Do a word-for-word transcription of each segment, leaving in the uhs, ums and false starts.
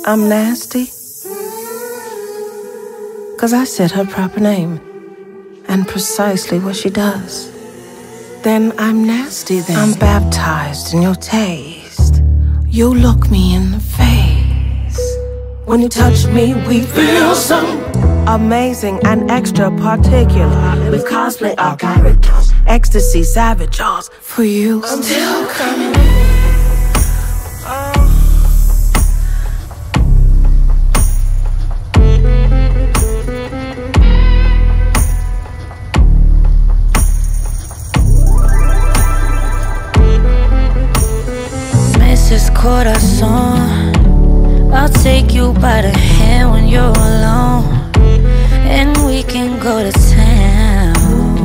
I'm nasty? Cause I said her proper name and precisely what she does. Then I'm nasty then. I'm baptized in your taste. You look me in the face. When you touch me, we feel something amazing and extra particular. We cosplay our characters, ecstasy, savage jaws for you. Until coming. Missus Corazon, I'll take you by the hand when you're alone, and we can go to town.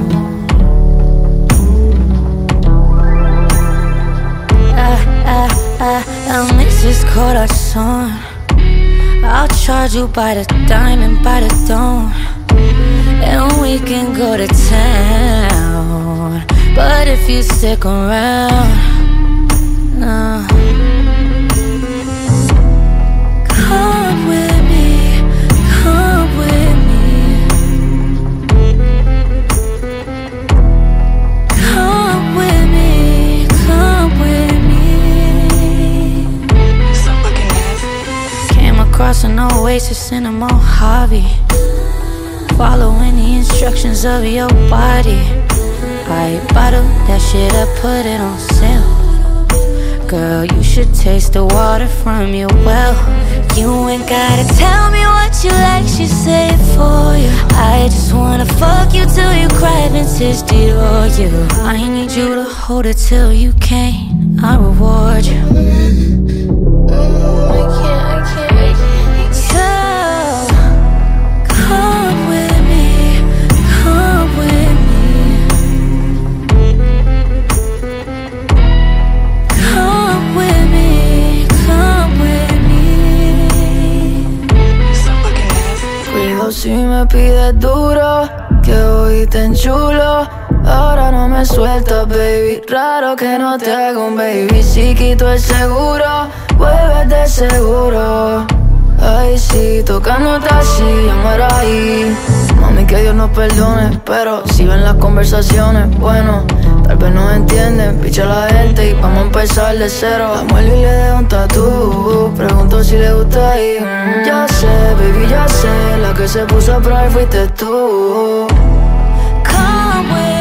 I, I, I, I'm Missus Corazon. I'll charge you by the diamond, by the dome, and we can go to town. But if you stick around, no. Come with me, come with me. Come with me, come with me. So fucking nasty. Came across an oasis in a Mojave, following the instructions of your body. I bottled that shit up, put it on sale. Girl, you should taste the water from your well. You ain't gotta tell me what you like, she say it for you. I just wanna fuck you till you cry, Princess Dior, you. I need you to hold it till you can't, I'll reward you. I can't, I can't, I can't. So, come with me, come with me. Come with me, come with me. So fucking nasty. Cuido si me pides duro, que hoy te enchulo. Ahora no me sueltas, baby. Raro que no te haga un baby. Si quito el seguro, vuelves de seguro. Ay, sí, tocándote así, llamar ahí. Mami, que Dios nos perdone, pero si ven las conversaciones, bueno, tal vez no entienden. Picha la gente y vamos a empezar de cero. A Melvin le dejo un tatú, pregunto si le gusta ahí. mm, Ya sé, baby, ya sé, la que se puso a probar fuiste tú. Come with